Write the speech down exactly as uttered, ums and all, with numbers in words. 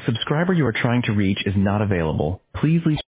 subscriber you are trying to reach is not available. Please leave